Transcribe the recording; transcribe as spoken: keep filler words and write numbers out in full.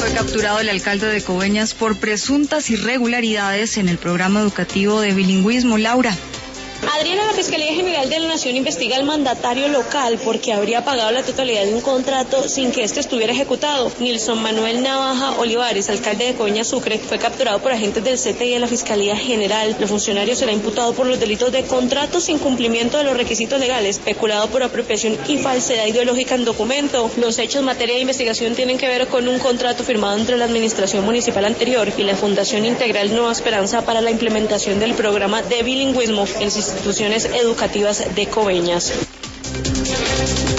Fue capturado el alcalde de Coveñas por presuntas irregularidades en el programa educativo de bilingüismo. Laura. Adriana, la Fiscalía General de la Nación investiga al mandatario local porque habría pagado la totalidad de un contrato sin que este estuviera ejecutado. Nilson Manuel Navaja Olivares, alcalde de Coveñas Sucre, fue capturado por agentes del C T I en la Fiscalía General. Los funcionarios será imputado por los delitos de contrato sin cumplimiento de los requisitos legales, peculado por apropiación y falsedad ideológica en documento. Los hechos en materia de investigación tienen que ver con un contrato firmado entre la administración municipal anterior y la Fundación Integral Nueva Esperanza para la implementación del programa de bilingüismo en las instituciones educativas de Coveñas.